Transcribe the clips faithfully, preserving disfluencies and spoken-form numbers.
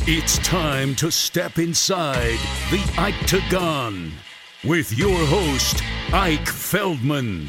It's time to step inside the Octagon with your host, Ike Feldman.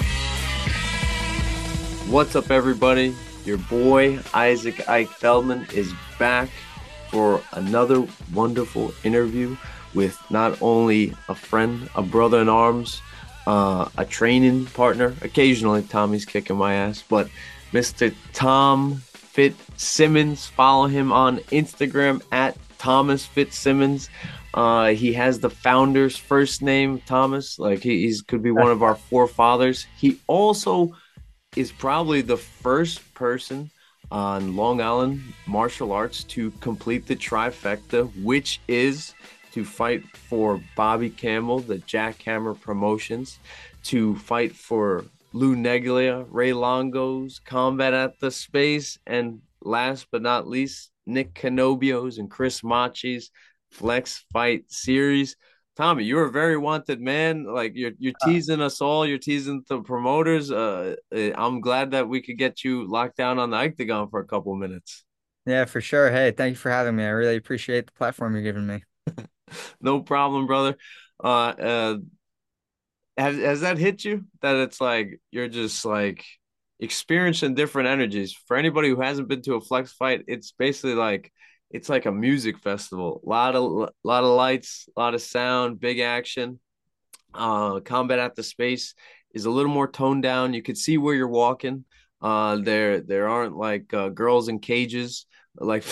What's up, everybody? Your boy, Isaac Ike Feldman, is back for another wonderful interview with not only a friend, a brother in arms, uh, a training partner. Occasionally, Tommy's kicking my ass, but Mister Tom Fitzsimmons. Follow him on Instagram at Thomas Fitzsimmons. Uh, he has the founder's first name, Thomas. Like he he's, could be one of our forefathers. He also is probably the first person on Long Island martial arts to complete the trifecta, which is to fight for Bobby Campbell, the Jackhammer Promotions, to fight for Lou Neglia, Ray Longo's, Combat at the Space, and last but not least, Nick Canobio's and Chris Machi's Flex Fight Series. Tommy, you're a very wanted man. Like you're you're teasing us all. You're teasing the promoters. Uh, I'm glad that we could get you locked down on the Octagon for a couple minutes. Yeah, for sure. Hey, thank you for having me. I really appreciate the platform you're giving me. No problem, brother. Uh, uh, has has that hit you that it's like you're just like experiencing different energies? For anybody who hasn't been to a flex fight, it's basically like it's like a music festival. A lot of lot of lights, a lot of sound, big action. Uh, Combat at the Space is a little more toned down. You could see where you're walking. Uh, there there aren't like uh, girls in cages like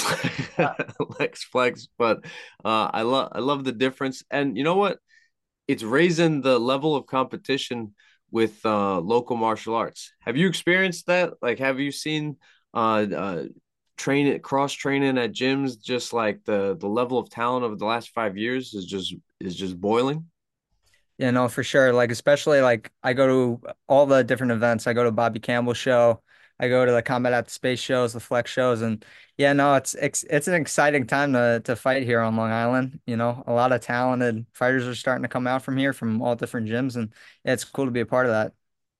Lex Flex, but uh, I love I love the difference. And you know what? It's raising the level of competition with uh, local martial arts. Have you experienced that? Like, have you seen uh, uh, train it cross training at gyms? Just like the the level of talent over the last five years is just is just boiling. Yeah, no, for sure. Like, especially like I go to all the different events. I go to Bobby Campbell show. I go to the Combat at the Space shows, the Flex shows, and yeah, no, it's it's it's an exciting time to to fight here on Long Island. You know, a lot of talented fighters are starting to come out from here from all different gyms, and yeah, it's cool to be a part of that.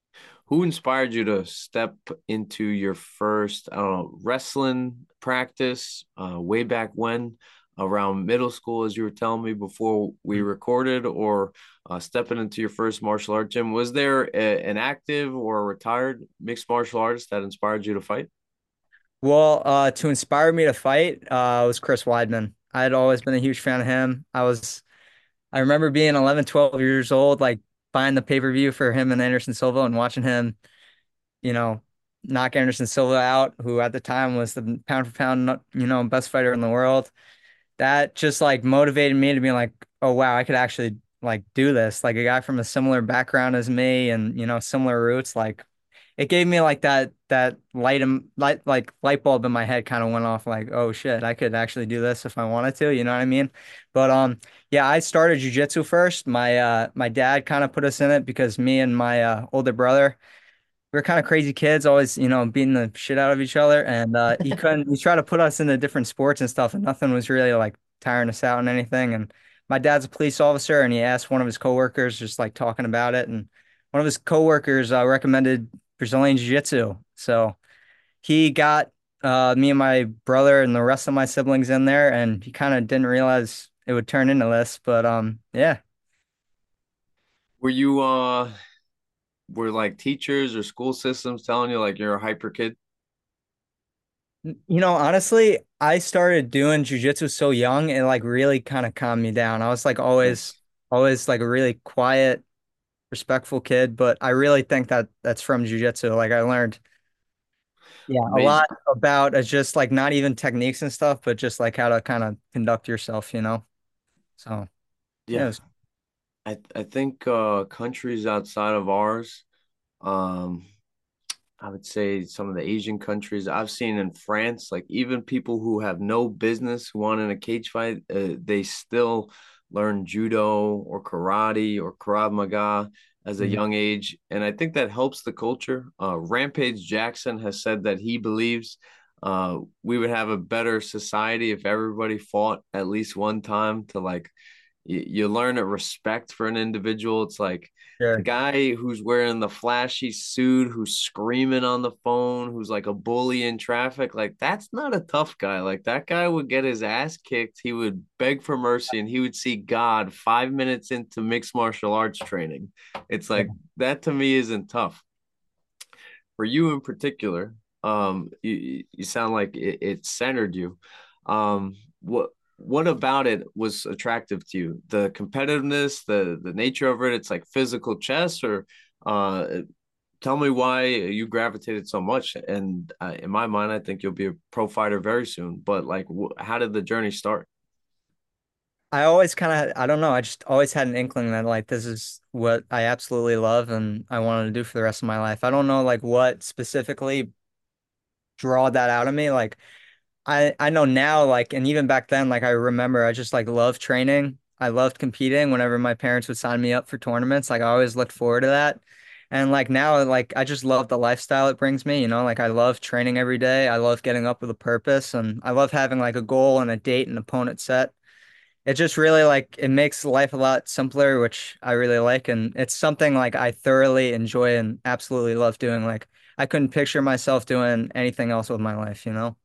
Who inspired you to step into your first, I don't know, wrestling practice uh, way back when, around middle school, as you were telling me before we recorded, or uh, stepping into your first martial art gym? Was there a, an active or a retired mixed martial artist that inspired you to fight? Well, uh, to inspire me to fight, uh, was Chris Weidman. I had always been a huge fan of him. I was I remember being eleven, twelve years old, like buying the pay-per-view for him and Anderson Silva and watching him, you know, knock Anderson Silva out, who at the time was the pound for pound, you know, best fighter in the world. That just like motivated me to be like, oh wow, I could actually like do this. Like a guy from a similar background as me and, you know, similar roots, like it gave me like that that light in- light like light bulb in my head kind of went off like, oh shit, I could actually do this if I wanted to, you know what I mean? But um yeah, I started jujitsu first. My uh my dad kind of put us in it because me and my uh older brother, we were kind of crazy kids, always, you know, beating the shit out of each other. And uh he couldn't he tried to put us into different sports and stuff, and nothing was really like tiring us out and anything. And my dad's a police officer, and he asked one of his coworkers, just like talking about it, and one of his coworkers uh, recommended Brazilian Jiu-Jitsu. So he got uh, me and my brother and the rest of my siblings in there, and he kind of didn't realize it would turn into this. But um, yeah, Were you uh were like teachers or school systems telling you like you're a hyper kid? you know, honestly, I started doing jujitsu so young, it like really kind of calmed me down. I was like always, Nice. always like a really quiet, respectful kid, but I really think that that's from jujitsu. Like I learned, yeah, a lot Amazing. about uh, just like not even techniques and stuff, but just like how to kind of conduct yourself, you know? So yeah, it Yeah. was I I think uh countries outside of ours, um I would say some of the Asian countries I've seen in France, like even people who have no business who want in a cage fight, uh, they still learn judo or karate or Krav Maga as a Mhm. young age. And I think that helps the culture. Uh, Rampage Jackson has said that he believes uh, we would have a better society if everybody fought at least one time to like you, you learn a respect for an individual. It's like the Sure. guy who's wearing the flashy suit, who's screaming on the phone, who's like a bully in traffic. Like that's not a tough guy. Like that guy would get his ass kicked. He would beg for mercy and he would see God five minutes into mixed martial arts training. It's Yeah. like that to me isn't tough. For you in particular, um, you, you sound like it, it centered you. Um, what what about it was attractive to you? The competitiveness, the the nature of it. It's like physical chess, or uh, tell me why you gravitated so much. And uh, in my mind, I think you'll be a pro fighter very soon. But like, wh- how did the journey start? I always kind of, I don't know, I just always had an inkling that like this is what I absolutely love and I wanted to do for the rest of my life. I don't know like what specifically draw that out of me. Like I I know now like and even back then like I remember I just like loved training. I loved competing whenever my parents would sign me up for tournaments. Like I always looked forward to that. And like now like I just love the lifestyle it brings me, you know, like I love training every day. I love getting up with a purpose and I love having like a goal and a date and opponent set. It just really like it makes life a lot simpler, which I really like. And it's something like I thoroughly enjoy and absolutely love doing. Like I couldn't picture myself doing anything else with my life, you know?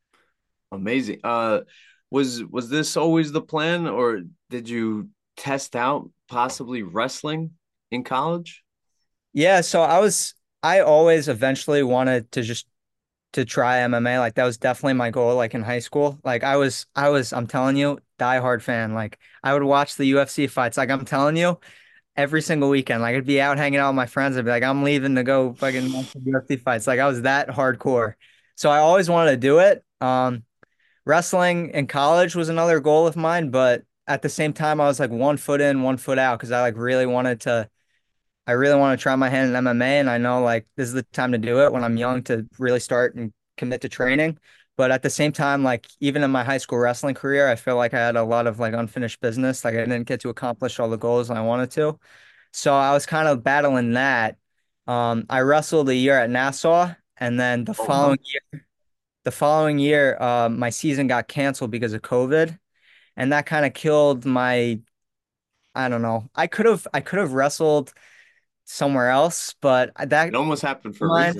Amazing. Uh, was was this always the plan, or did you test out possibly wrestling in college? Yeah, so I was I always eventually wanted to just to try M M A. Like that was definitely my goal like in high school. Like I was I was I'm telling you, diehard fan. Like I would watch the U F C fights. Like I'm telling you, every single weekend. Like I'd be out hanging out with my friends. I'd be like, I'm leaving to go fucking watch the U F C fights. Like I was that hardcore. So I always wanted to do it. Um, wrestling in college was another goal of mine, but at the same time, I was like one foot in, one foot out because I like really wanted to. I really want to try my hand in M M A, and I know like this is the time to do it when I'm young to really start and commit to training. But at the same time, like even in my high school wrestling career, I feel like I had a lot of like unfinished business. Like I didn't get to accomplish all the goals I wanted to. So I was kind of battling that. Um, I wrestled a year at Nassau, and then the Oh wow. following year, the following year, uh, my season got canceled because of COVID, and that kind of killed my. I don't know. I could have I could have wrestled somewhere else, but It that almost happened for a mind, reason.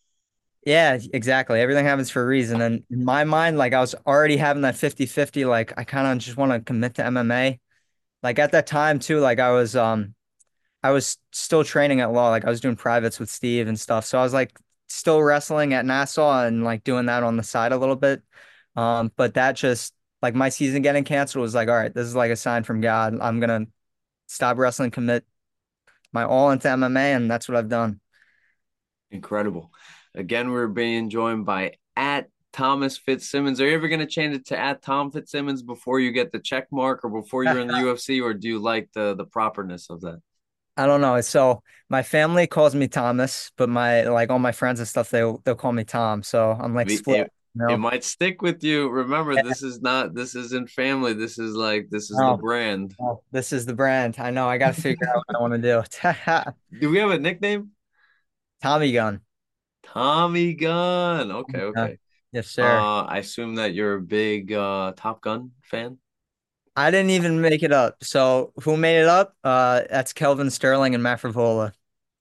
yeah, exactly. Everything happens for a reason. And in my mind, like I was already having that fifty fifty. Like I kind of just want to commit to M M A. Like at that time too, like I was um I was still training at law. Like I was doing privates with Steve and stuff. So I was like still wrestling at Nassau and like doing that on the side a little bit. Um, but that just like my season getting canceled was like, all right, this is like a sign from God. I'm gonna stop wrestling, commit my all into M M A, and that's what I've done. Incredible. Again, we're being joined by at Thomas Fitzsimmons. Are you ever going to change it to at Tom Fitzsimmons before you get the check mark or before you're in the U F C, or do you like the the properness of that? I don't know. So my family calls me Thomas, but my like all my friends and stuff, they they'll call me Tom. So I'm like It, split, it, you it know? might stick with you. Remember, Yeah. this is not this isn't family. This is like this is the No, brand. no, this is the brand. I know. I got to figure out what I want to do. Do we have a nickname? Tommy gun. Tommy Gun. Okay, Uh, okay. yes, sir. Uh, I assume that you're a big uh Top Gun fan. I didn't even make it up. So who made it up? Uh, that's Kelvin Sterling and Matt Frevola.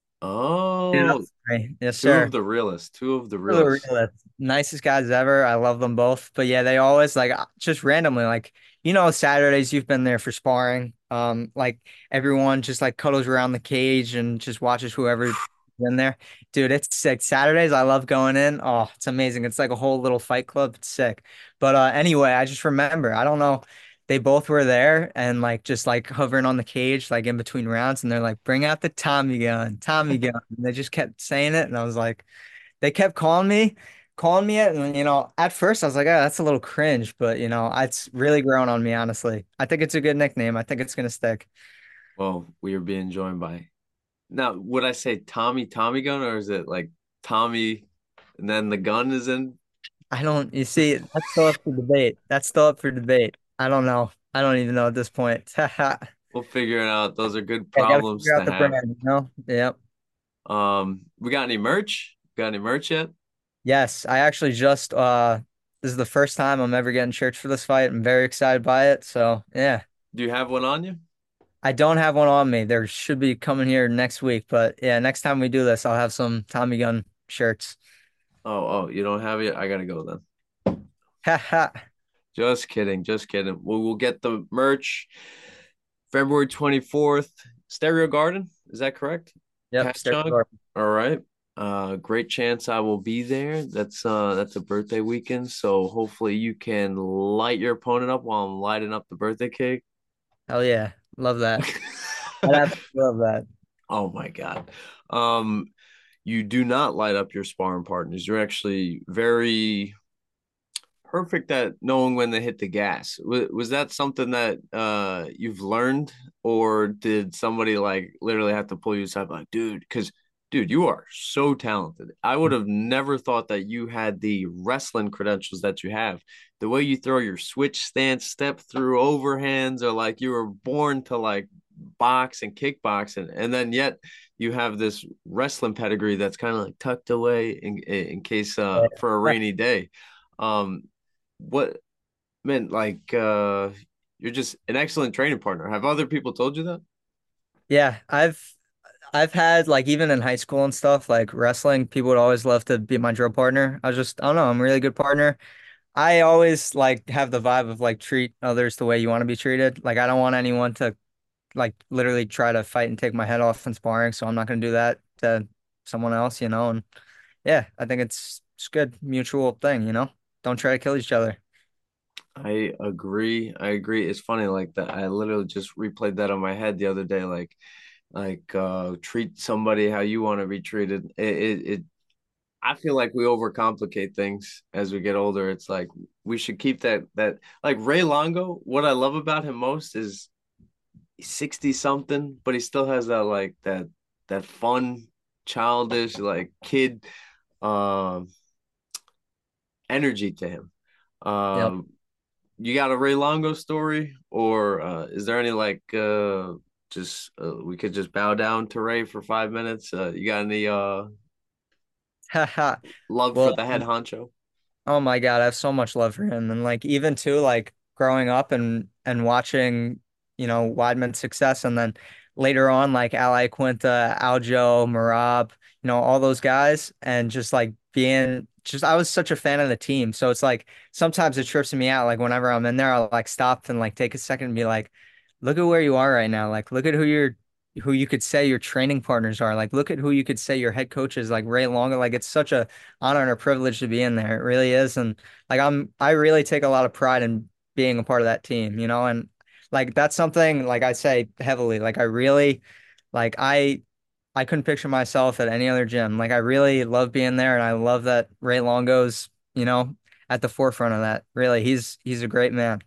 Made it up Oh, for me. Yes, two of sir. the realists. Two of the They're the realists. realest, nicest guys ever. I love them both. But yeah, they always like uh, just randomly like you know Saturdays you've been there for sparring. Um, like everyone just like cuddles around the cage and just watches whoever in there. Dude, it's sick. Saturdays I love going in. Oh, it's amazing. It's like a whole little fight club. It's sick. But uh anyway, I just remember, I don't know. They both were there and like just like hovering on the cage, like in between rounds, and they're like, bring out the Tommy gun, Tommy gun. And they just kept saying it, and I was like, they kept calling me, calling me it, and you know, at first I was like, oh, that's a little cringe, but you know, it's really grown on me, honestly. I think it's a good nickname. I think it's gonna stick. Well, we are being joined by now. Would I say Tommy Tommy Gun, or is it like Tommy and then the gun is in? I don't, you see, that's still up for debate. That's still up for debate. I don't know. I don't even know at this point. I We'll figure it out. Those are good gotta problems figure out to the have. brand, you know? Yep. Um, we got any merch? Got any merch yet? Yes, I actually just uh this is the first time I'm ever getting shirts for this fight. I'm very excited by it. So yeah. Do you have one on you? I don't have one on me. There should be coming here next week, but yeah, next time we do this, I'll have some Tommy Gun shirts. Oh, oh, you don't have it? I gotta go then. Ha ha. Just kidding, just kidding. We'll, we'll get the merch February twenty-fourth, Stereo Garden. Is that correct? Yep, start Patchogue. All right. Uh, great chance I will be there. That's uh that's a birthday weekend, so hopefully you can light your opponent up while I'm lighting up the birthday cake. Hell yeah. Love that. I absolutely love that. Oh my God. Um, you do not light up your sparring partners. You're actually very perfect at knowing when to hit the gas. Was, was that something that uh you've learned, or did somebody like literally have to pull you aside like, dude, because dude, you are so talented. I would have never thought that you had the wrestling credentials that you have. The way you throw your switch stance, step through overhands, or like you were born to like box and kickbox, and, and then yet you have this wrestling pedigree that's kind of like tucked away in in case uh for a rainy day. Um, what meant like uh you're just an excellent training partner. Have other people told you that? Yeah, I've I've had like even in high school and stuff, like wrestling, people would always love to be my drill partner. I was just, I don't know, I'm a really good partner. I always like have the vibe of like treat others the way you want to be treated. Like I don't want anyone to like literally try to fight and take my head off in sparring, so I'm not gonna do that to someone else, you know. And yeah, I think it's it's good mutual thing, you know. Don't try to kill each other. I agree. I agree. It's funny like that. I literally just replayed that on my head the other day. Like, like uh, treat somebody how you want to be treated. It, it, it. I feel like we overcomplicate things as we get older. It's like we should keep that that like Ray Longo. What I love about him most is he's sixty something, but he still has that like that that fun, childish, like kid um energy to him. Yep. Um, you got a Ray Longo story, or uh, is there any like uh, just uh, we could just bow down to Ray for five minutes? Uh, you got any uh, Haha. love for Well, the head honcho? oh my God, I have so much love for him. And like even too, like growing up and and watching, you know, Weidman's success and then later on like Ali Quinta, Aljo, Marab, you know, all those guys and just like being just I was such a fan of the team. So it's like sometimes it trips me out. Like whenever I'm in there, I'll like stop and like take a second and be like, look at where you are right now. Like look at who you're who you could say your training partners are. Like look at who you could say your head coach is like Ray Longo. Like it's such a honor and a privilege to be in there. It really is. And like I'm I really take a lot of pride in being a part of that team, you know, and like that's something like I say heavily. Like I really like I I couldn't picture myself at any other gym. Like I really love being there and I love that Ray Longo's, you know, at the forefront of that. Really, he's he's a great man.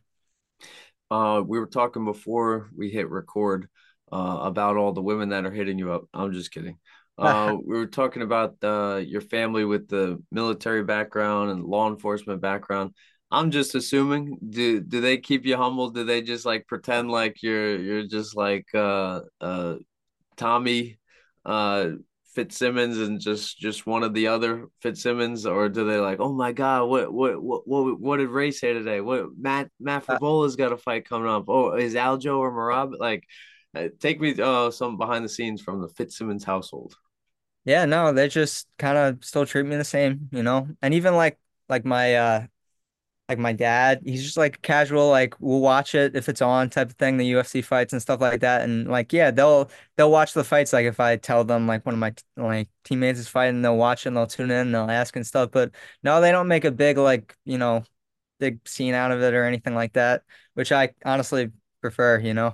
Uh, we were talking before we hit record uh, about all the women that are hitting you up. I'm just kidding. Uh, we were talking about uh, your family with the military background and law enforcement background. I'm just assuming, do do they keep you humble? Do they just like pretend like you're you're just like uh uh Tommy uh Fitzsimmons and just just one of the other Fitzsimmons, or do they like, oh my God, what what what what, what did Ray say today? What Matt Matt Fravola's got a fight coming up. Oh, is Aljo or Marab like? Uh, take me uh some behind the scenes from the Fitzsimmons household. Yeah, no, they just kind of still treat me the same, you know. And even like like my uh like my dad, he's just like casual, like we'll watch it if it's on type of thing, the U F C fights and stuff like that. And like, yeah, they'll they'll watch the fights. Like if I tell them like one of my like teammates is fighting, they'll watch it and they'll tune in and they'll ask and stuff. But no, they don't make a big like, you know, big scene out of it or anything like that, which I honestly prefer, you know.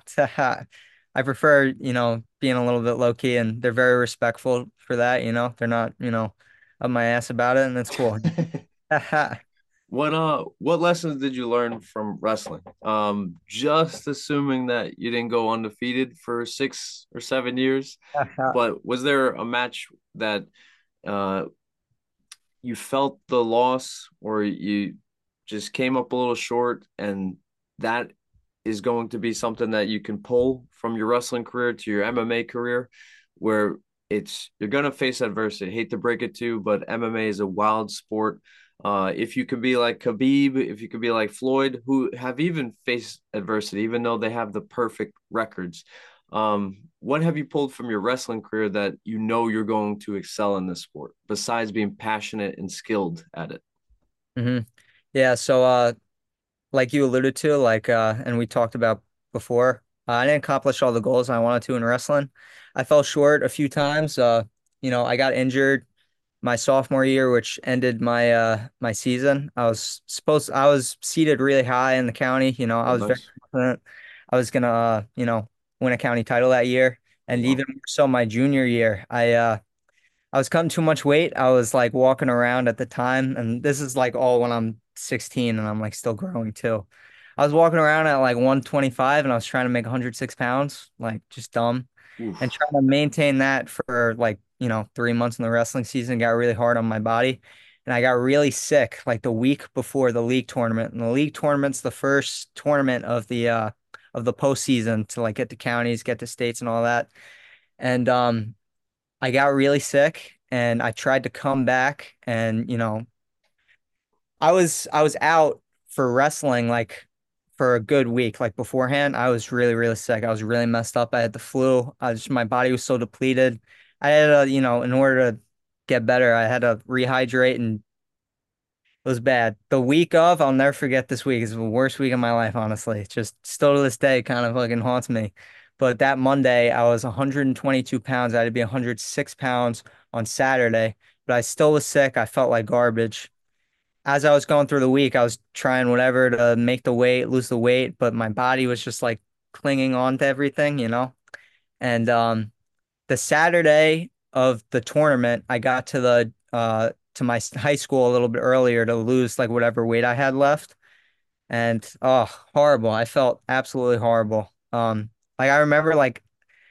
I prefer, you know, being a little bit low key and they're very respectful for that, you know. They're not, you know, up my ass about it and it's cool. What uh what lessons did you learn from wrestling? Um, just assuming that you didn't go undefeated for six or seven years, but was there a match that uh you felt the loss, or you just came up a little short, and that is going to be something that you can pull from your wrestling career to your M M A career, where it's you're going to face adversity. I hate to break it to you, but M M A is a wild sport. Uh, if you could be like Khabib, if you could be like Floyd, who have even faced adversity, even though they have the perfect records. Um, what have you pulled from your wrestling career that you know you're going to excel in this sport, besides being passionate and skilled at it? Hmm. Yeah, so uh like you alluded to, like uh and we talked about before, uh, I didn't accomplish all the goals I wanted to in wrestling. I fell short a few times. Uh, you know, I got injured my sophomore year, which ended my uh my season. I was supposed I was seated really high in the county. You know, I Oh, was very nice. confident I was gonna uh, you know, win a county title that year. Oh, And wow. even more so my junior year, I uh I was cutting too much weight. I was like walking around at the time, and this is like all when I'm sixteen and I'm like still growing too. I was walking around at like one twenty-five and I was trying to make one hundred six pounds, like just dumb, and Oof. trying to maintain that for like, you know, three months in the wrestling season got really hard on my body. And I got really sick like the week before the league tournament. And the league tournament's the first tournament of the uh of the postseason to like get to counties, get to states and all that. And um I got really sick and I tried to come back and, you know, I was I was out for wrestling like for a good week. Like beforehand, I was really, really sick. I was really messed up. I had the flu. I just my body was so depleted. I had to, you know, in order to get better, I had to rehydrate and it was bad. The week of, I'll never forget this week. It's the worst week of my life, honestly. It's just still to this day kind of fucking haunts me. But that Monday, I was one hundred twenty-two pounds. I had to be one hundred six pounds on Saturday, but I still was sick. I felt like garbage. As I was going through the week, I was trying whatever to make the weight, lose the weight, but my body was just like clinging on to everything, you know? And um the Saturday of the tournament, I got to the uh to my s- high school a little bit earlier to lose like whatever weight I had left. And oh, horrible. I felt absolutely horrible. Um, like I remember like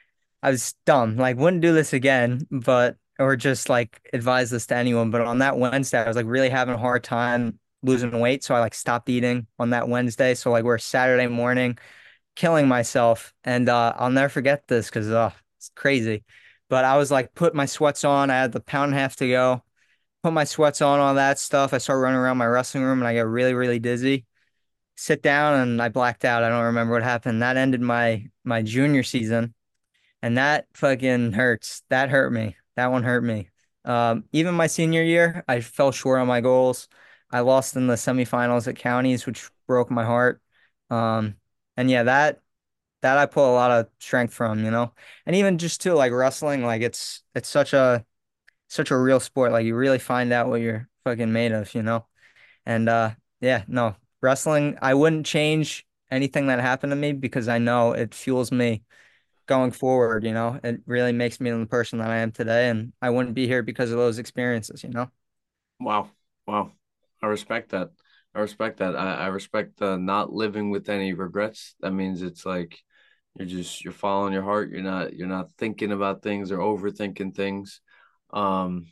I was dumb, like wouldn't do this again, but or just like advise this to anyone. But on that Wednesday, I was like really having a hard time losing weight. So I like stopped eating on that Wednesday. So like we're Saturday morning killing myself. And uh, I'll never forget this because uh, it's crazy. But I was like, put my sweats on. I had the pound and a half to go. Put my sweats on, all that stuff. I started running around my wrestling room and I got really, really dizzy. Sit down and I blacked out. I don't remember what happened. That ended my my junior season, and that fucking hurts. That hurt me. That one hurt me. Um, even my senior year, I fell short on my goals. I lost in the semifinals at counties, which broke my heart. Um, and yeah, that that I pull a lot of strength from, you know. And even just too, like wrestling, like it's it's such a such a real sport. Like you really find out what you're fucking made of, you know. And uh yeah, no, wrestling, I wouldn't change anything that happened to me because I know it fuels me going forward, you know. It really makes me the person that I am today, and I wouldn't be here because of those experiences, you know. Wow. Wow. I respect that. I respect that. I, I respect uh, not living with any regrets. That means it's like you're just you're following your heart. You're not you're not thinking about things or overthinking things. Um,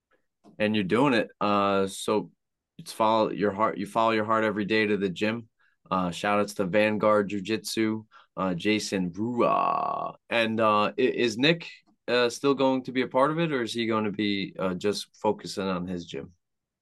and you're doing it. Uh, so it's follow your heart. You follow your heart every day to the gym. Uh, shout outs to Vanguard Jiu Jitsu, uh, Jason Rua, and uh, is Nick uh, still going to be a part of it, or is he going to be uh, just focusing on his gym?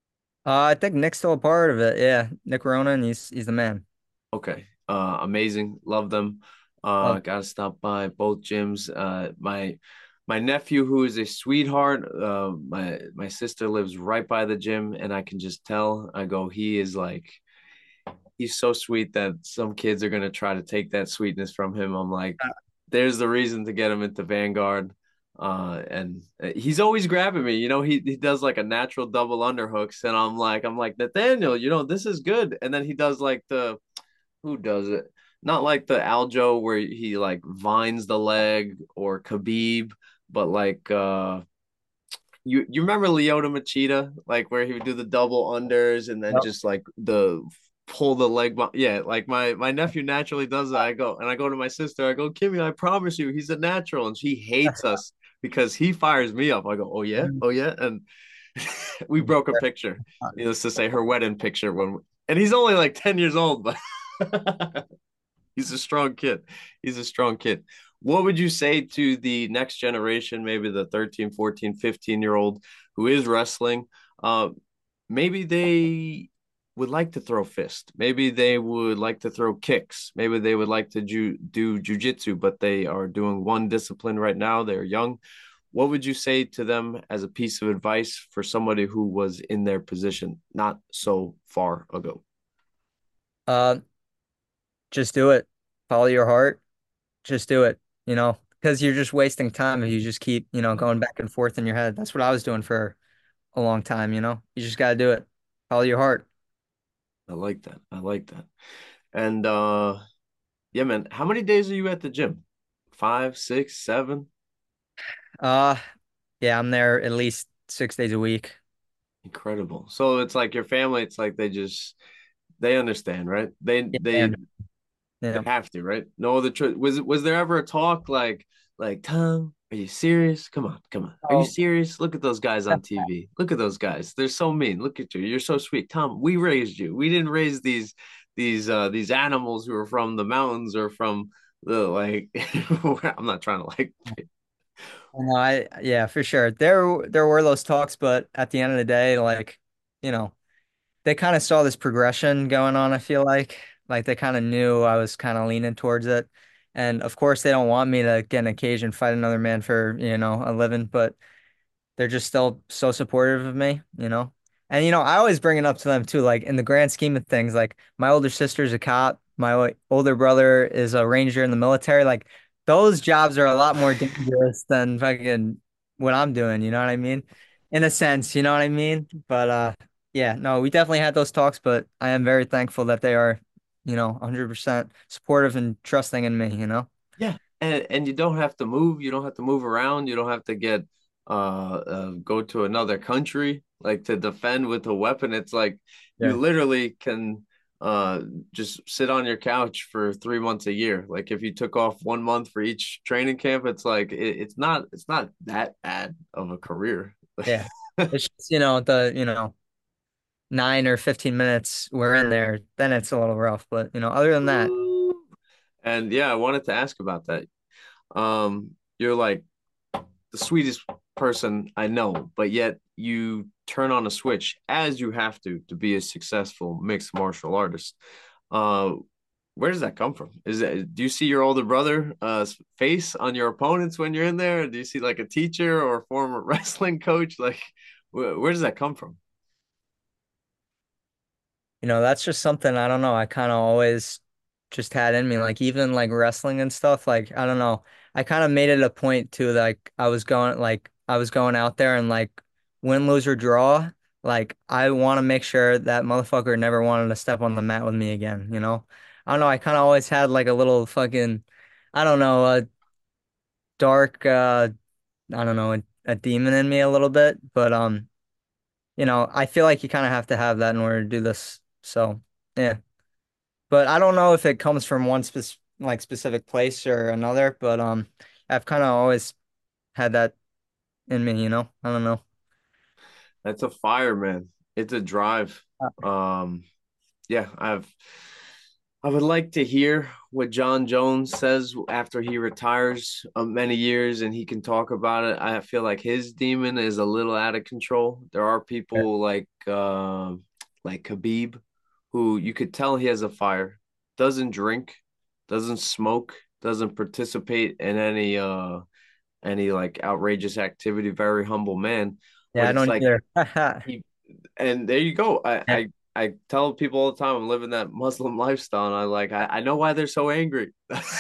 Uh, I think Nick's still a part of it. Yeah, Nick Ronan, he's he's the man. Okay. Uh, amazing. Love them. Uh, Love. gotta stop by both gyms. Uh, my my nephew, who is a sweetheart, uh, my my sister lives right by the gym, and I can just tell. I go, he is like, he's so sweet that some kids are gonna try to take that sweetness from him. I'm like, there's the reason to get him into Vanguard. Uh, and uh, he's always grabbing me. You know, he he does like a natural double underhooks, and I'm like, I'm like Nathaniel, you know, this is good. And then he does like the who does it? Not like the Aljo where he like vines the leg or Khabib, but like uh you you remember Leota Machida, like where he would do the double unders and then Yep. just like the pull the leg. Yeah, like my my nephew naturally does that. I go and I go to my sister. I go, Kimmy, I promise you, he's a natural, and she hates us because he fires me up. I go, oh yeah, oh yeah, and we broke a picture. Needless to say, her wedding picture when, and he's only like ten years old, but he's a strong kid. He's a strong kid. What would you say to the next generation, maybe the thirteen, fourteen, fifteen year old who is wrestling? Uh, maybe they would like to throw fist. Maybe they would like to throw kicks. Maybe they would like to ju- do jujitsu, but they are doing one discipline right now. They're young. What would you say to them as a piece of advice for somebody who was in their position not so far ago? Uh, just do it. Follow your heart. Just do it, you know, because you're just wasting time if you just keep, you know, going back and forth in your head. That's what I was doing for a long time, you know. You just got to do it. Follow your heart. I like that. I like that. And uh yeah, man, how many days are you at the gym? Five, six, seven? Uh, yeah, I'm there at least six days a week. Incredible. So it's like your family, it's like they just they understand, right? They Yeah, they and they yeah. have to, right? No other choice. Was was there ever a talk like like Tom, are you serious? Come on, come on. Are you Oh, serious? Look at those guys on T V. Look at those guys. They're so mean. Look at you. You're so sweet. Tom, we raised you. We didn't raise these these uh these animals who are from the mountains or from the like I'm not trying to like no, I yeah, for sure. There there were those talks, but at the end of the day, like, you know, they kind of saw this progression going on, I feel like. Like they kind of knew I was kind of leaning towards it. And of course they don't want me to get in a cage and fight another man for, you know, a living, but they're just still so supportive of me, you know? And, you know, I always bring it up to them too, like in the grand scheme of things, like my older sister's a cop, my o- older brother is a ranger in the military. Like those jobs are a lot more dangerous than fucking what I'm doing, you know what I mean? In a sense, you know what I mean? But uh yeah, no, we definitely had those talks, but I am very thankful that they are, you know, one hundred percent supportive and trusting in me, you know? yeah, and and you don't have to move. You don't have to move around. You don't have to get uh, uh go to another country like to defend with a weapon. It's like you Yeah. literally can uh just sit on your couch for three months a year. Like if you took off one month for each training camp, it's like it, it's not it's not that bad of a career. Yeah. It's just, you know, the, you know, nine or fifteen minutes we're in there, then it's a little rough. But, you know, other than that, And yeah, I wanted to ask about that. Um, you're like the sweetest person I know, but yet you turn on a switch as you have to to be a successful mixed martial artist. Uh, where does that come from? Is it do you see your older brother uh face on your opponents when you're in there? Do you see like a teacher or a former wrestling coach? Like, where, where does that come from? you know, that's just something I don't know. I kind of always just had in me. Like even like wrestling and stuff, like I don't know. I kind of made it a point to like I was going like I was going out there and like win, lose or draw. Like I want to make sure that motherfucker never wanted to step on the mat with me again, you know? I don't know. I kind of always had like a little fucking, I don't know, a dark, uh, I don't know, a, a demon in me a little bit, but um. you know, I feel like you kind of have to have that in order to do this. So, yeah. But I don't know if it comes from one spec like specific place or another, but um I've kind of always had that in me, you know. I don't know. That's a fire, man. It's a drive. Um, yeah, I've I would like to hear what John Jones says after he retires of many years and he can talk about it. I feel like his demon is a little out of control. There are Yeah, people like uh, like Khabib who you could tell he has a fire, doesn't drink, doesn't smoke, doesn't participate in any uh any like outrageous activity, very humble man. yeah, But I it's don't like either. he and there you go. I, Yeah, I I tell people all the time I'm living that Muslim lifestyle, and I like I, I know why they're so angry.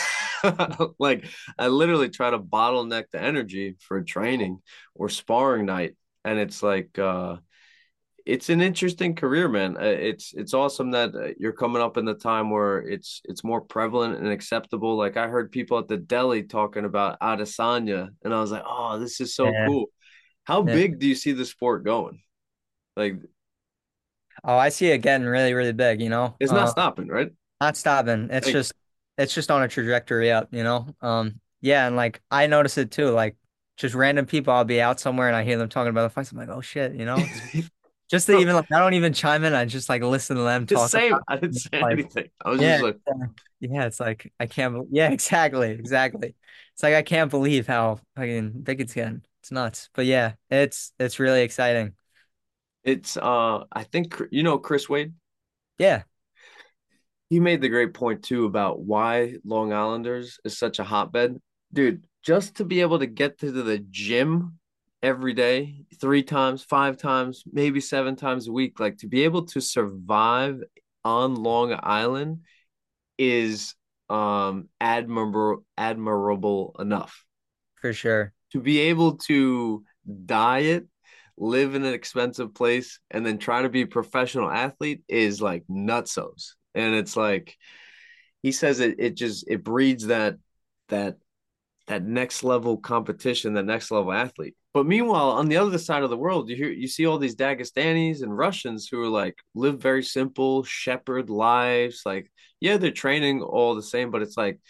Like I literally try to bottleneck the energy for training or sparring night, and it's like uh, it's an interesting career, man. Uh, It's it's awesome that uh, you're coming up in the time where it's it's more prevalent and acceptable. Like I heard people at the deli talking about Adesanya, and I was like, oh, this is so yeah, cool. How yeah. big do you see the sport going? Like Oh, I see it getting really, really big, you know. it's not Uh, stopping, right? not stopping. It's Like just it's just on a trajectory up, you know. Um, yeah, and like I notice it too, like just random people, I'll be out somewhere and I hear them talking about the fights. I'm like, oh shit, you know, it's just to bro, even like I don't even chime in. I just like listen to them the talk same. about I didn't it. say Like, anything. I was just yeah, like, yeah, yeah, it's like I can't. bel Yeah, exactly, exactly. It's like I can't believe how fucking big it's getting. It's nuts. But yeah, it's it's really exciting. It's uh I think you know Chris Wade. Yeah, He made the great point too about why Long Islanders is such a hotbed. Dude, just to be able to get to the gym every day, three times, five times, maybe seven times a week, like to be able to survive on Long Island is um admirable admirable enough. for sure. To be able to diet, live in an expensive place, and then try to be a professional athlete is like nutsos. And it's like he says it it just it breeds that that that next level competition, that next level athlete. But meanwhile, on the other side of the world, you hear you see all these Dagestanis and Russians who are like live very simple shepherd lives. Like, yeah, they're training all the same, but it's like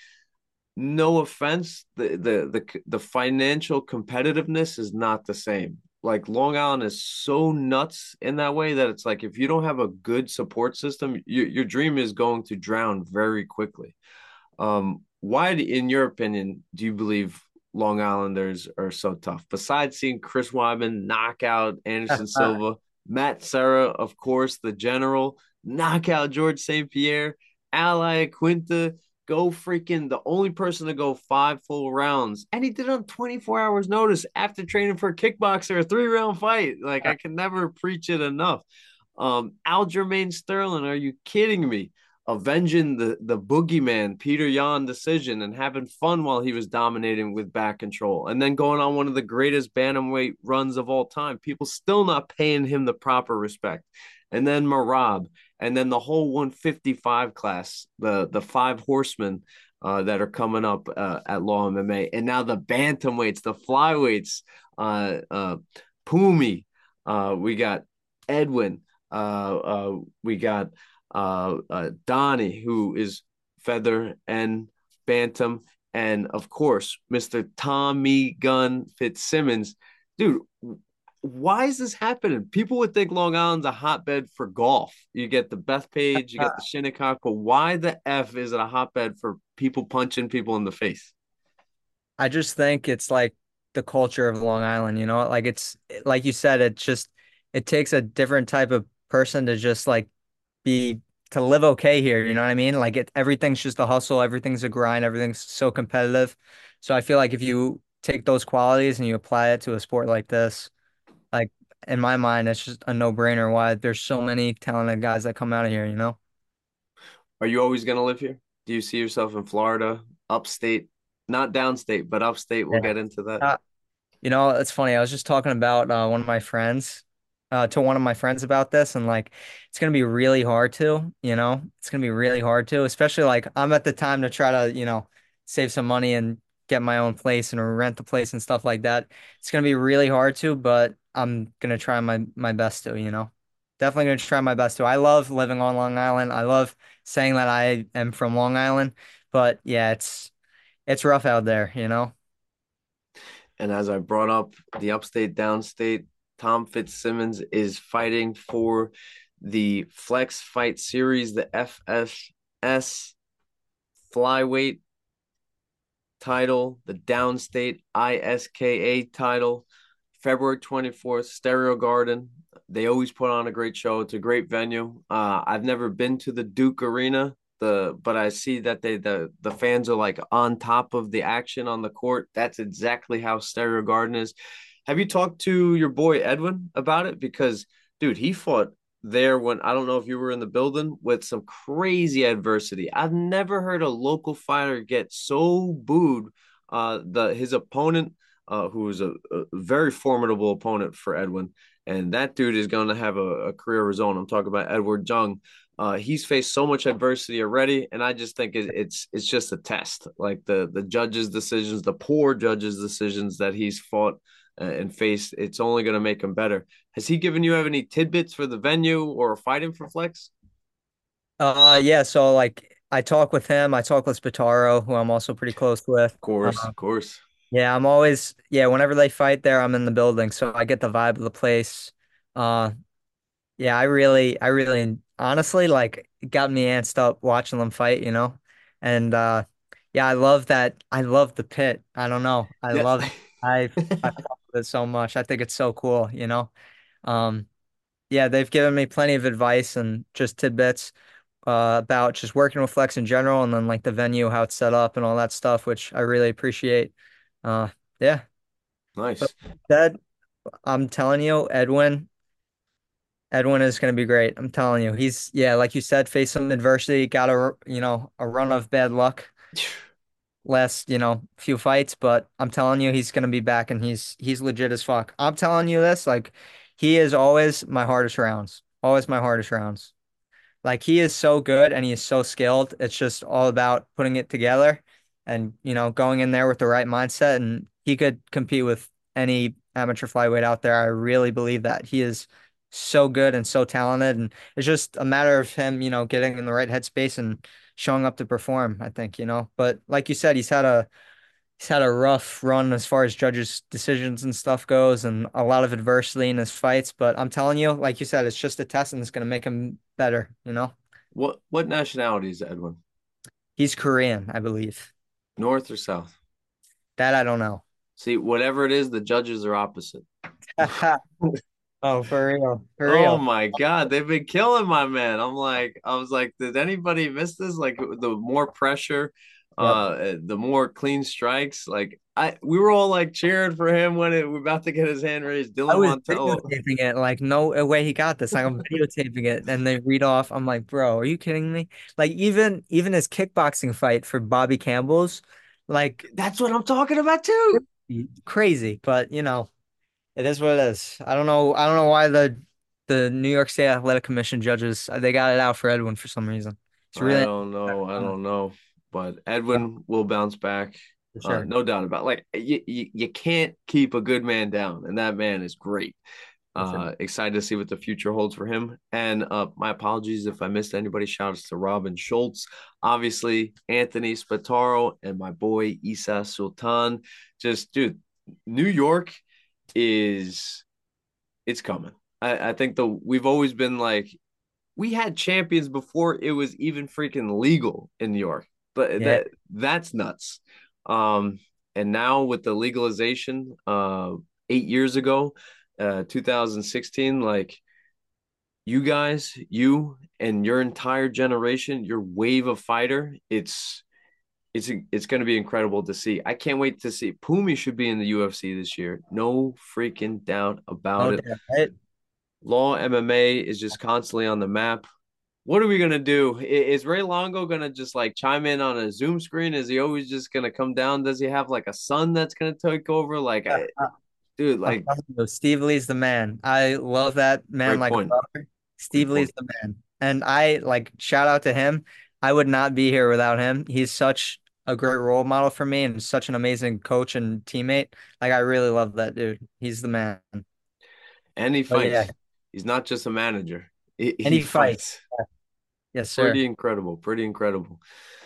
no offense, the the the the financial competitiveness is not the same. Like Long Island is so nuts in that way that it's like if you don't have a good support system, your your dream is going to drown very quickly. Um, why, in your opinion, do you believe Long Islanders are so tough? Besides seeing Chris Weidman knock out Anderson Silva, Matt Serra, of course, the general, knock out George Saint Pierre, Ally Quinta, go freaking the only person to go five full rounds. And he did it on twenty-four hours notice after training for a kickboxer, a three round fight. Like, I can never preach it enough. Um, Aljamain Sterling, are you kidding me? Avenging the the boogeyman Peter Yan decision and having fun while he was dominating with back control, and then going on one of the greatest bantamweight runs of all time. People still not paying him the proper respect. And then Marab, and then the whole one fifty-five class, the the five horsemen uh, that are coming up uh, at Law M M A, and now the bantamweights, the flyweights, uh, uh, Pumi, uh, we got Edwin, uh, uh, we got uh, uh, Donnie, who is feather and bantam, and of course, Mister Tommy Gun Fitzsimmons. Dude, why is this happening? People would think Long Island's a hotbed for golf. You get the Bethpage, you get the Shinnecock, but why the F is it a hotbed for people punching people in the face? I just think it's like the culture of Long Island, you know, like it's like you said, it just it takes a different type of person to just like be to live okay here, you know what I mean? Like it everything's just a hustle, everything's a grind, everything's so competitive. So I feel like if you take those qualities and you apply it to a sport like this, like in my mind, it's just a no-brainer why there's so many talented guys that come out of here, you know? Are you always going to live here? Do you see yourself in Florida, upstate, not downstate, but upstate? We'll Yeah. get into that. Uh, You know, it's funny. I was just talking about uh, one of my friends, uh, to one of my friends about this, and like, it's gonna be really hard to, you know, it's gonna be really hard to, especially like I'm at the time to try to, you know, save some money and get my own place and rent the place and stuff like that. It's gonna be really hard to, but I'm gonna try my my best to, you know, definitely gonna try my best to. I love living on Long Island. I love saying that I am from Long Island, but yeah, it's it's rough out there, you know. And as I brought up the upstate, downstate, Tom Fitzsimmons is fighting for the Flex Fight Series, the F S S flyweight title, the downstate I S K A title, February twenty-fourth, Stereo Garden. They always put on a great show. It's a great venue. Uh, I've never been to the Duke Arena, the but I see that they the the fans are like on top of the action on the court. That's exactly how Stereo Garden is. Have you talked to your boy Edwin about it? Because dude, he fought there when I don't know if you were in the building with some crazy adversity. I've never heard a local fighter get so booed. Uh, the his opponent, uh, who was a, a very formidable opponent for Edwin, and that dude is going to have a, a career of his own. I'm talking about Edward Jung. Uh, he's faced so much adversity already, and I just think it, it's it's just a test. Like the the judges' decisions, the poor judges' decisions that he's fought uh, and faced, it's only going to make him better. Has he given you any tidbits for the venue or fighting for Flex? Uh, yeah, so like I talk with him, I talk with Spataro, who I'm also pretty close with. Of course, Um, of course. yeah, I'm always yeah, whenever they fight there, I'm in the building, so I get the vibe of the place. Uh, yeah, I really, I really, honestly, like it got me amped up watching them fight, you know, and uh, yeah, I love that. I love the pit. I don't know, I Yeah. love. I I fuck with it so much. I think it's so cool, you know. Um. yeah, they've given me plenty of advice and just tidbits uh, about just working with Flex in general, and then like the venue, how it's set up, and all that stuff, which I really appreciate. Uh, yeah, but Nice. that I'm telling you, Edwin, Edwin is going to be great. I'm telling you, he's yeah, like you said, faced some adversity, got a you know a run of bad luck last, you know, few fights, but I'm telling you, he's gonna be back and he's he's legit as fuck. I'm telling you this, like he is always my hardest rounds. Always my hardest rounds. Like he is so good and he is so skilled. It's just all about putting it together and, you know, going in there with the right mindset, and he could compete with any amateur flyweight out there. I really believe that. He is so good and so talented, and it's just a matter of him, you know, getting in the right headspace and showing up to perform, I think, you know. But like you said, he's had a he's had a rough run as far as judges' decisions and stuff goes, and a lot of adversity in his fights. But I'm telling you, like you said, it's just a test and it's gonna make him better, you know. What what nationality is Edwin? He's Korean, I believe. North or south? That I don't know. See, whatever it is, the judges are opposite. Oh, for real. For Oh real. my God, they've been killing my man. I'm like, I was like, did anybody miss this? Like the more pressure, Yep. uh, the more clean strikes. Like I, we were all like cheering for him when it, we're about to get his hand raised. I Dylan was Montello. videotaping it, like, no way he got this. Like, I'm videotaping it, and they read off. I'm like, bro, are you kidding me? Like, even even his kickboxing fight for Bobby Campbell's, like, That's what I'm talking about too. crazy. But you know, it is what it is. I don't know. I don't know why the the New York State Athletic Commission judges they got it out for Edwin for some reason. It's I really don't know. I uh, don't know. But yeah, Edwin will bounce back. for Uh, sure. no doubt about it. Like you, you, you can't keep a good man down, and that man is great. For sure. Uh, excited to see what the future holds for him. And uh, my apologies if I missed anybody. Shout outs to Robin Schultz, obviously Anthony Spataro, and my boy Isa Sultan. Just dude, New York is it's coming. I, I think the we've always been like we had champions before it was even freaking legal in New York. But Yeah. that that's nuts. Um, and now with the legalization, uh, eight years ago, uh, two thousand sixteen, like you guys, you and your entire generation, your wave of fighter, it's it's it's going to be incredible to see. I can't wait to see. Pumi should be in the U F C this year. No freaking doubt about No it. doubt. Right? Law M M A is just constantly on the map. What are we gonna do? Is Ray Longo gonna just like chime in on a Zoom screen? Is he always just gonna come down? Does he have like a son that's gonna take over? Like, I, dude, I'm like, telling you, Steve Lee's the man. I love that man great like a point. brother. Great Steve Lee's point. the man. And I like shout out to him. I would not be here without him. He's such a great role model for me and such an amazing coach and teammate. Like I really love that dude. He's the man. And he But yeah, fights. He's not just a manager. He, and he he fights. fights. Yes, sir. Pretty incredible. Pretty incredible.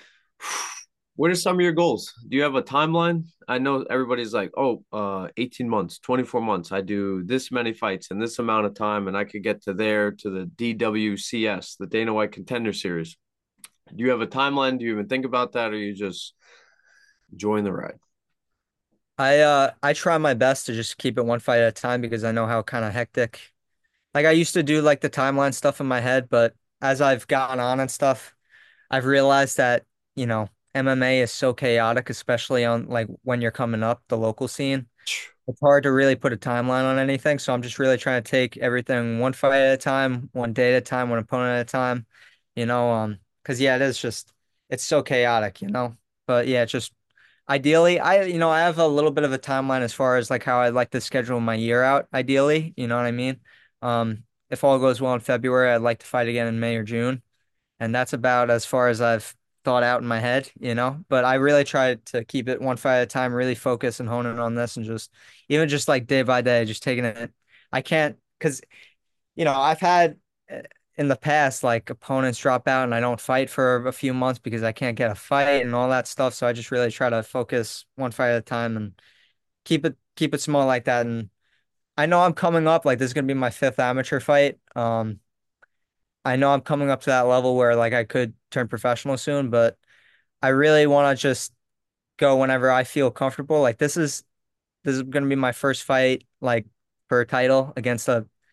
What are some of your goals? Do you have a timeline? I know everybody's like, oh, uh, eighteen months, twenty-four months. I do this many fights in this amount of time, and I could get to there to the D W C S, the Dana White Contender Series. Do you have a timeline? Do you even think about that, or you just join the ride? I uh I try my best to just keep it one fight at a time because I know how kind of hectic. Like I used to do like the timeline stuff in my head, but as I've gotten on and stuff, I've realized that, you know, M M A is so chaotic, especially on like when you're coming up the local scene. It's hard to really put a timeline on anything. So I'm just really trying to take everything one fight at a time, one day at a time, one opponent at a time, you know, um, because yeah, it is just it's so chaotic, you know. But yeah, it's just ideally, I you know, I have a little bit of a timeline as far as like how I'd like to schedule my year out, ideally, you know what I mean? Um, if all goes well in February, I'd like to fight again in May or June. And that's about as far as I've thought out in my head, you know. But I really try to keep it one fight at a time, really focus and hone in on this, and just even just like day by day, just taking it. I can't because you know I've had uh, in the past like opponents drop out and I don't fight for a few months because I can't get a fight and all that stuff. So I just really try to focus one fight at a time and keep it keep it small like that. And I know I'm coming up like this is gonna be my fifth amateur fight. Um, I know I'm coming up to that level where like I could turn professional soon, but I really want to just go whenever I feel comfortable. Like this is this is going to be my first fight like for a title against a,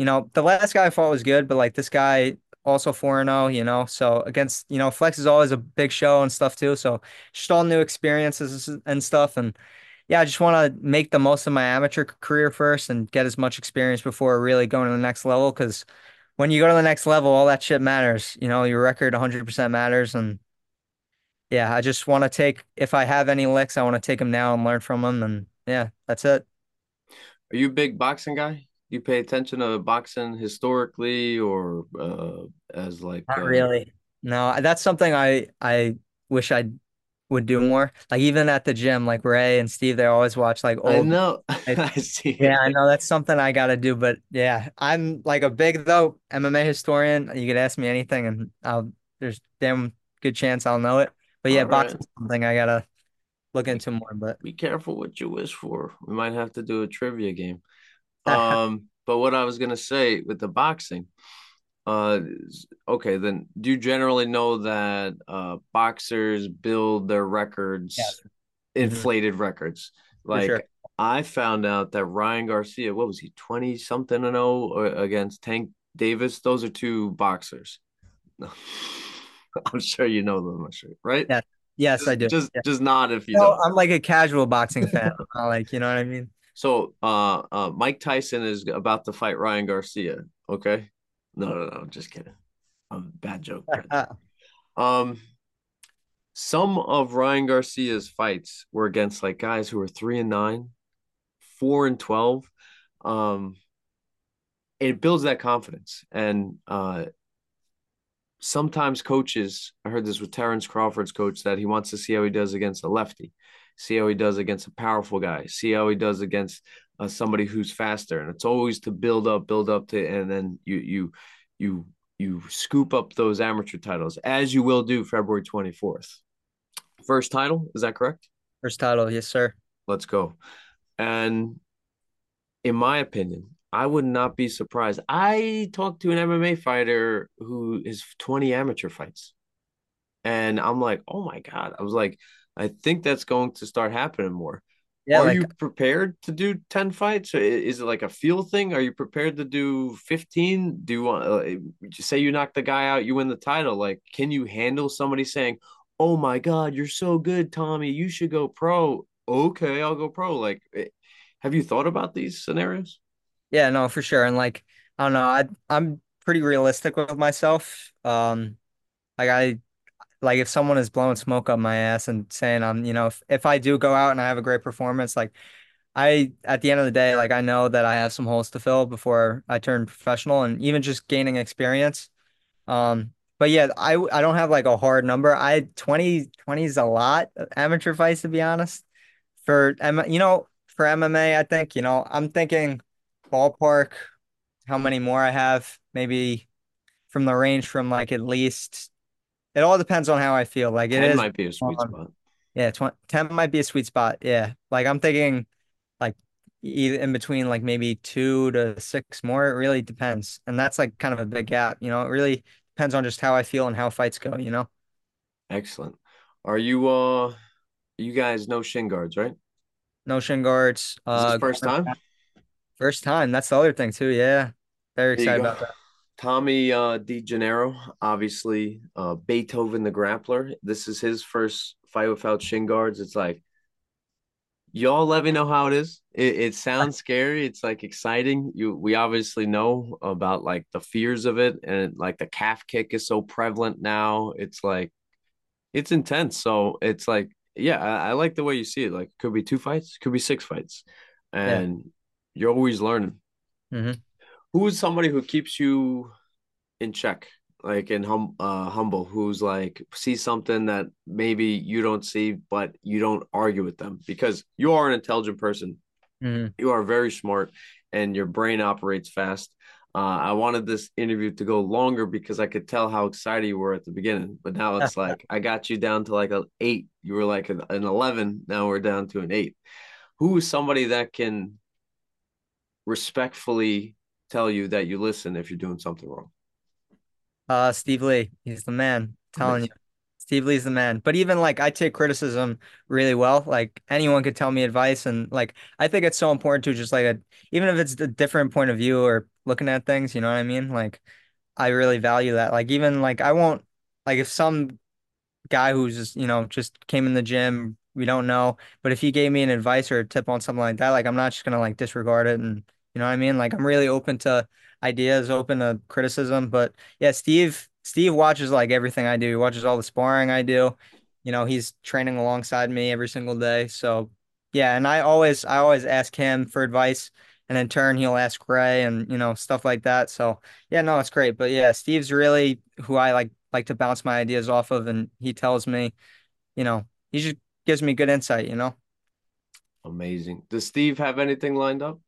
you know, the last guy I fought was good, but like this guy also four and oh, you know, so against, you know, Flex is always a big show and stuff too. So just all new experiences and stuff. And yeah, I just want to make the most of my amateur c- career first and get as much experience before really going to the next level. Because when you go to the next level, all that shit matters. You know, your record one hundred percent matters. And yeah, I just want to take, if I have any licks, I want to take them now and learn from them. And yeah, that's it. Are you a big boxing guy? You pay attention to boxing historically or uh, as like Not uh, really. No, that's something I I wish I would do more. Like even at the gym, like Ray and Steve, they always watch like I old. know Like, I see yeah, it. I know that's something I gotta do, but yeah, I'm like a big though M M A historian. You could ask me anything, and I'll there's damn good chance I'll know it. But yeah, All right. boxing's something I gotta look Be, into more. But be careful what you wish for. We might have to do a trivia game. Um, but what I was gonna say with the boxing, uh, okay, then do you generally know that uh boxers build their records, yes, hmm inflated records? for sure. Like I found out that Ryan Garcia, what was he, twenty something and oh against Tank Davis? Those are two boxers. I'm sure you know them, I'm sure, right? Yeah, yes, I Just do. just Yeah. just nod if you No, don't. I'm like a casual boxing fan. I'm not like, you know what I mean? So uh uh Mike Tyson is about to fight Ryan Garcia, okay? No, no, no, just kidding. Um, bad joke, bad joke. Um, some of Ryan Garcia's fights were against like guys who were three and nine, four and twelve. Um, it builds that confidence. And uh, sometimes coaches, I heard this with Terrence Crawford's coach, that he wants to see how he does against a lefty, see how he does against a powerful guy, see how he does against uh, somebody who's faster. And it's always to build up, build up to, and then you you you you scoop up those amateur titles as you will do February twenty-fourth. First title, is that correct? First title, yes, sir. Let's go. And in my opinion, I would not be surprised. I talked to an M M A fighter who is twenty amateur fights. And I'm like, oh my God. I was like, I think that's going to start happening more. Yeah, Are like you prepared to do ten fights? Is it like a feel thing? Are you prepared to do fifteen? Do you want, uh, say you knock the guy out, you win the title? Like, can you handle somebody saying, oh my God, you're so good, Tommy. You should go pro. Okay, I'll go pro. Like, eh, have you thought about these scenarios? yeah, no, for sure. And like, I don't know, I I'm pretty realistic with myself. Um, like I like if someone is blowing smoke up my ass and saying I'm, you know, if, if I do go out and I have a great performance, like I at the end of the day, like I know that I have some holes to fill before I turn professional and even just gaining experience. Um, but yeah, I I don't have like a hard number. I twenty twenty is a lot of amateur fights to be honest. For M you know, for M M A, I think, you know, I'm thinking ballpark how many more I have, maybe from the range from like at least it all depends on how I feel. Like it ten is might be a sweet um, spot. yeah, twenty, ten might be a sweet spot. Yeah. Like I'm thinking like either in between like maybe two to six more. It really depends. And that's like kind of a big gap, you know. It really depends on just how I feel and how fights go, you know. Excellent. Are you uh you guys know shin guards, right? No shin guards, Is this uh first time? first time. That's the other thing too. Yeah. Very There you excited go. about that. Tommy uh DeGennaro, obviously uh Beethoven the grappler. This is his first fight without shin guards. It's like y'all let me know how it is. It, it sounds scary. It's like exciting. You we obviously know about like the fears of it, and like the calf kick is so prevalent now. It's like it's intense. So it's like, yeah, I, I like the way you see it. Like could be two fights, could be six fights, Yeah. and you're always learning. hmm Who is somebody who keeps you in check, like in hum uh humble, who's like sees something that maybe you don't see, but you don't argue with them because you are an intelligent person. hmm You are very smart, and your brain operates fast. Uh, I wanted this interview to go longer because I could tell how excited you were at the beginning, but now it's like I got you down to like an eight. You were like an, an eleven. Now we're down to an eight. Who is somebody that can respectfully tell you that you listen if you're doing something wrong? Uh Steve Lee, he's the man. Telling you. Amazing. Steve Lee's the man. But even like I take criticism really well. Like anyone could tell me advice, and like I think it's so important to just like a even if it's a different point of view or looking at things, you know what I mean? Like I really value that. Like even like I won't like if some guy who's just, you know, just came in the gym, we don't know, but if he gave me an advice or a tip on something like that, like I'm not just gonna like disregard it and you know what I mean? Like I'm really open to ideas, open to criticism. But yeah, Steve Steve watches like everything I do. He watches all the sparring I do. You know, he's training alongside me every single day. So yeah, and I always I always ask him for advice. And in turn, he'll ask Ray and, you know, stuff like that. So yeah, no, it's great. But yeah, Steve's really who I like like to bounce my ideas off of, and he tells me, you know, he just gives me good insight, you know. Amazing. Does Steve have anything lined up?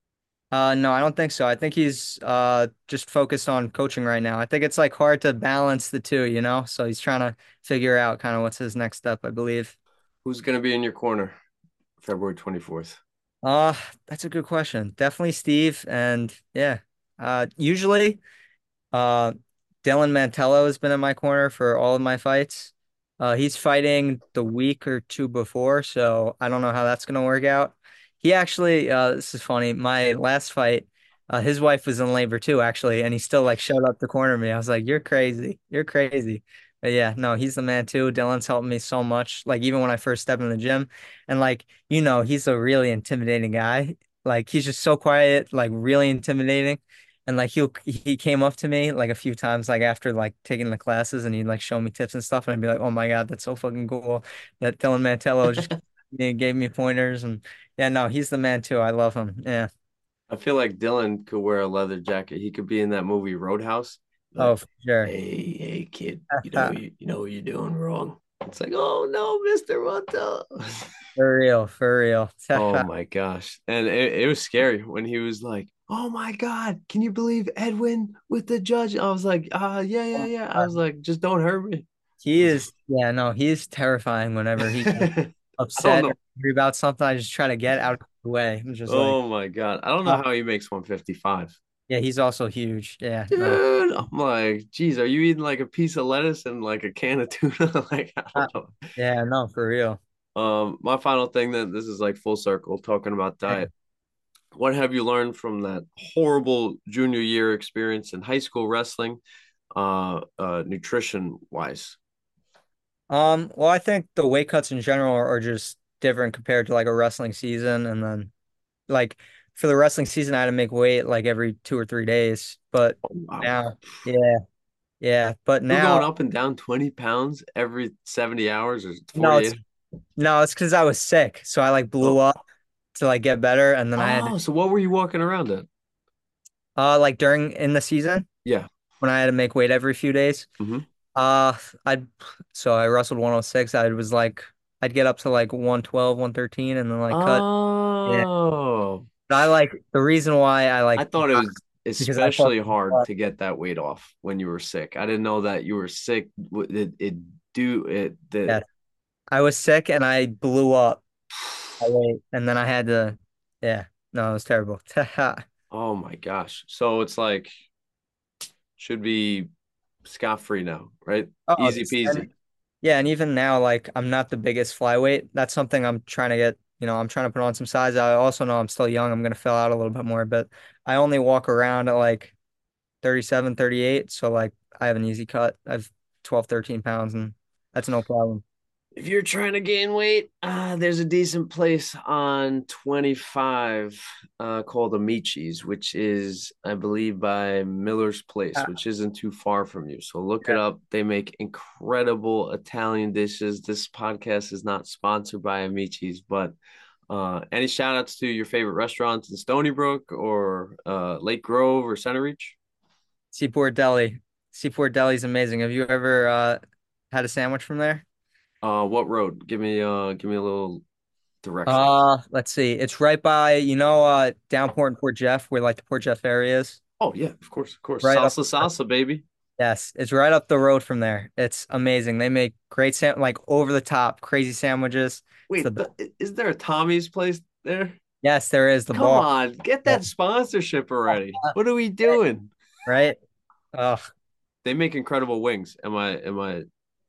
Uh, no, I don't think so. I think he's uh just focused on coaching right now. I think it's like hard to balance the two, you know. So he's trying to figure out kind of what's his next step, I believe. Who's going to be in your corner February twenty-fourth? Uh, that's a good question. Definitely Steve, and yeah, uh, usually. Uh, Dylan Mantello has been in my corner for all of my fights. Uh, he's fighting the week or two before, so I don't know how that's gonna work out. He actually, uh, this is funny. My last fight, uh, his wife was in labor too, actually, and he still like showed up to corner me. I was like, "You're crazy, you're crazy." But yeah, no, he's the man too. Dylan's helped me so much. Like even when I first stepped in the gym, and like you know, he's a really intimidating guy. Like he's just so quiet, like really intimidating. And like he'll he came up to me like a few times like after like taking the classes and he'd like show me tips and stuff and I'd be like, oh my God, that's so fucking cool that Dylan Mantello just he gave me pointers and yeah, no, he's the man too. I love him. Yeah. I feel like Dylan could wear a leather jacket. He could be in that movie Roadhouse. Oh, Like, for sure. hey, hey, kid, you know you, you know what you're doing wrong. It's like, oh no, mister What the? For real, for real. Oh my gosh. And it, it was scary when he was like, oh my God, can you believe Edwin with the judge? I was like, uh, yeah, yeah, yeah. I was like, just don't hurt me. He is, yeah, no, he is terrifying whenever he gets I don't upset or know. angry about something. I just try to get out of the way. I'm just like, Oh my God. I don't know oh, how he makes one fifty-five. yeah, he's also huge. Yeah, no. Dude, I'm like, geez, are you eating like a piece of lettuce and like a can of tuna? Like, I Uh, don't know. yeah, no, for real. Um, my final thing then, this is like full circle talking about diet. What have you learned from that horrible junior year experience in high school wrestling, uh, uh, nutrition wise? Um, well, I think the weight cuts in general are, are just different compared to like a wrestling season. And then like for the wrestling season, I had to make weight like every two or three days. But Oh, wow. now, yeah, yeah. But We're now, going up and down twenty pounds every seventy hours or no, it's forty-eight. no, it's because I was sick. So I like blew Oh, up to like get better. And then I had oh, so what were you walking around at? uh like during in the season Yeah. when I had to make weight every few days. Hmm. Uh I'd so I wrestled one oh six. I was like I'd get up to like one twelve, one thirteen, and then like cut. Yeah. Oh, But I like the reason why I I like thought it was because I thought especially hard to get that weight off when you were sick. I didn't know that you were sick. It, it do it yeah, the I was sick and I blew up my weight and then I had to yeah, no, it was terrible. oh my gosh. So it's like should be scot free now, right? Oh, Easy it's, peasy. and yeah, and even now like I'm not the biggest flyweight. That's something I'm trying to get, you know, I'm trying to put on some size. I also know I'm still young. I'm gonna fill out a little bit more, but I only walk around at like thirty-seven, thirty-eight, so like I have an easy cut. I've twelve, thirteen pounds and that's no problem. If you're trying to gain weight, uh, there's a decent place on twenty-five uh, called Amici's, which is, I believe, by Miller's Place, Uh, which isn't too far from you. So look it yeah. up. They make incredible Italian dishes. This podcast is not sponsored by Amici's, but uh, any shout outs to your favorite restaurants in Stony Brook or uh, Lake Grove or Center Reach? Seaport Deli. Seaport Deli is amazing. Have you ever uh had a sandwich from there? Uh, what road? Give me uh, give me a little directions. Uh, let's see. It's right by, you know, uh Downport and Port Jeff, where like the Port Jeff area is. Oh yeah, of course, of course. Right up. Salsa, salsa, baby. Yes, it's right up the road from there. It's amazing. They make great sam like over the top, crazy sandwiches. It's the Wait, best. the, is there a Tommy's place there? Yes, there is the Come bar. on, get Yeah. that sponsorship already. What are we doing? Right? Oh, They make incredible wings. Am I am I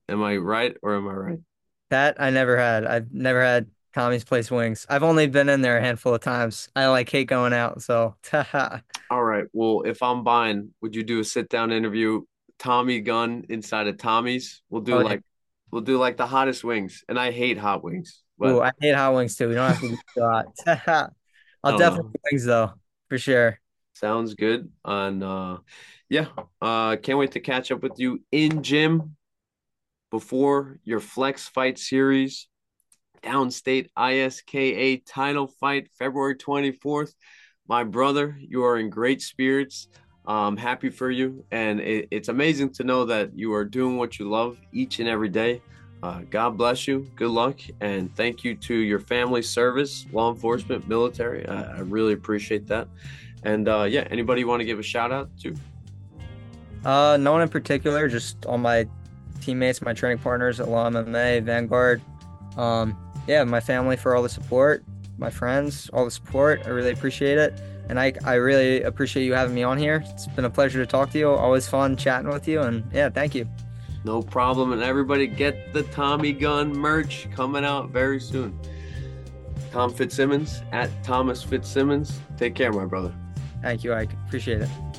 Am I right or am I right? That I never had. I've never had Tommy's Place wings. I've only been in there a handful of times. I like hate going out, so All right. Well, if I'm buying, would you do a sit down interview, Tommy Gunn inside of Tommy's? We'll do oh yeah. like we'll do like the hottest wings. And I hate hot wings, Ooh, but I hate hot wings too. We don't have to be too hot. I I'll don't definitely know. do wings though, for sure. Sounds good. And uh yeah, uh can't wait to catch up with you in gym before your flex fight series. Downstate I S K A title fight February twenty-fourth. My brother, you are in great spirits. I'm happy for you. And it, it's amazing to know that you are doing what you love each and every day. Uh, God bless you. Good luck. And thank you to your family service, law enforcement, military. I, I really appreciate that. And uh, yeah, anybody you want to give a shout out to? Uh, no one in particular, just all my teammates, my training partners at Law M M A, Vanguard. Um, yeah, my family for all the support, my friends, all the support. I really appreciate it. And I, I really appreciate you having me on here. It's been a pleasure to talk to you. Always fun chatting with you. And yeah, thank you. No problem. And everybody get the Tommy Gunn merch coming out very soon. Tom Fitzsimmons at Thomas Fitzsimmons. Take care, my brother. Thank you. I appreciate it.